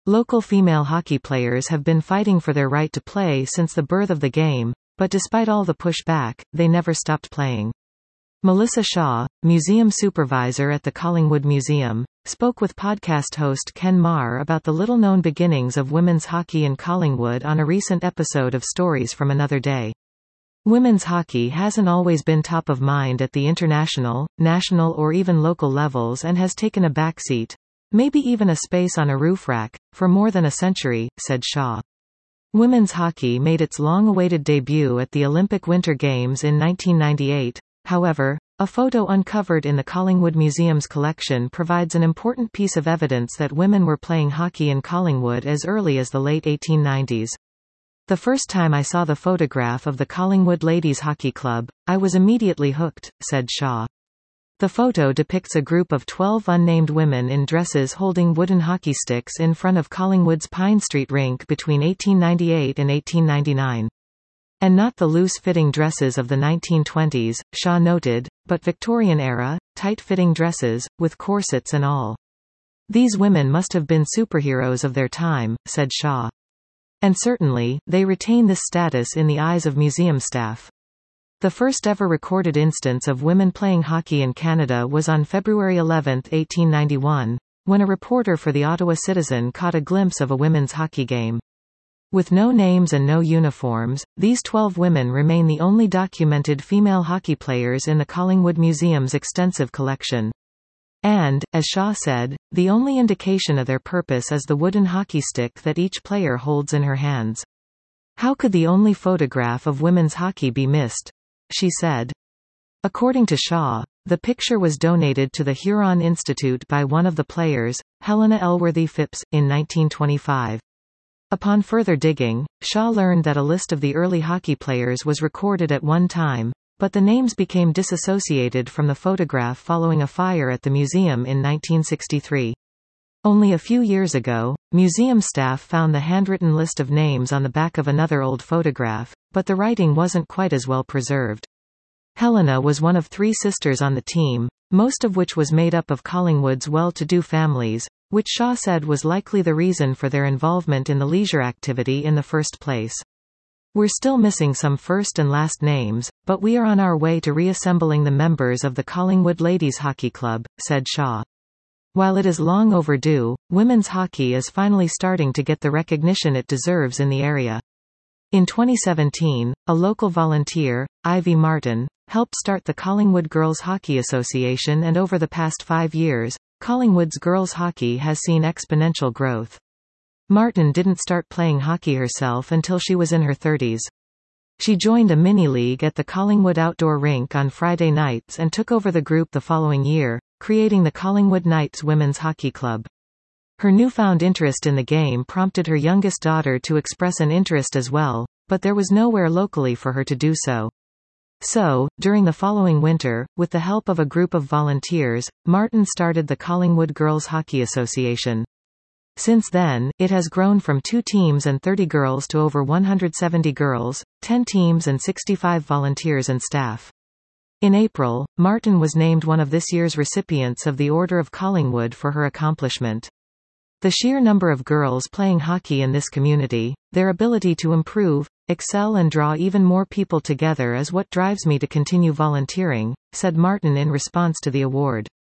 Local female hockey players have been fighting for their right to play since the birth of the game, but despite all the pushback, they never stopped playing. Melissa Shaw, museum supervisor at the Collingwood Museum, spoke with podcast host Ken Marr about the little-known beginnings of women's hockey in Collingwood on a recent episode of Stories from Another Day. Women's hockey hasn't always been top of mind at the international, national or even local levels and has taken a backseat, maybe even a space on a roof rack, for more than a century, said Shaw. Women's hockey made its long-awaited debut at the Olympic Winter Games in 1998. However, a photo uncovered in the Collingwood Museum's collection provides an important piece of evidence that women were playing hockey in Collingwood as early as the late 1890s. The first time I saw the photograph of the Collingwood Ladies Hockey Club, I was immediately hooked, said Shaw. The photo depicts a group of 12 unnamed women in dresses holding wooden hockey sticks in front of Collingwood's Pine Street rink between 1898 and 1899. And not the loose-fitting dresses of the 1920s, Shaw noted, but Victorian-era, tight-fitting dresses, with corsets and all. These women must have been superheroes of their time, said Shaw. And certainly, they retain this status in the eyes of museum staff. The first ever recorded instance of women playing hockey in Canada was on February 11, 1891, when a reporter for the Ottawa Citizen caught a glimpse of a women's hockey game. With no names and no uniforms, these 12 women remain the only documented female hockey players in the Collingwood Museum's extensive collection. And, as Shaw said, the only indication of their purpose is the wooden hockey stick that each player holds in her hands. How could the only photograph of women's hockey be missed? She said. According to Shaw, the picture was donated to the Huron Institute by one of the players, Helena Elworthy Phipps, in 1925. Upon further digging, Shaw learned that a list of the early hockey players was recorded at one time, but the names became disassociated from the photograph following a fire at the museum in 1963. Only a few years ago, museum staff found the handwritten list of names on the back of another old photograph, but the writing wasn't quite as well preserved. Helena was one of 3 sisters on the team, most of which was made up of Collingwood's well-to-do families, which Shaw said was likely the reason for their involvement in the leisure activity in the first place. We're still missing some first and last names, but we are on our way to reassembling the members of the Collingwood Ladies Hockey Club, said Shaw. While it is long overdue, women's hockey is finally starting to get the recognition it deserves in the area. In 2017, a local volunteer, Ivy Martin, helped start the Collingwood Girls Hockey Association, and over the past 5 years, Collingwood's girls hockey has seen exponential growth. Martin didn't start playing hockey herself until she was in her 30s. She joined a mini-league at the Collingwood Outdoor Rink on Friday nights and took over the group the following year, creating the Collingwood Knights Women's Hockey Club. Her newfound interest in the game prompted her youngest daughter to express an interest as well, but there was nowhere locally for her to do so. So, during the following winter, with the help of a group of volunteers, Martin started the Collingwood Girls Hockey Association. Since then, it has grown from 2 teams and 30 girls to over 170 girls, 10 teams and 65 volunteers and staff. In April, Martin was named one of this year's recipients of the Order of Collingwood for her accomplishment. The sheer number of girls playing hockey in this community, their ability to improve, excel and draw even more people together is what drives me to continue volunteering, said Martin in response to the award.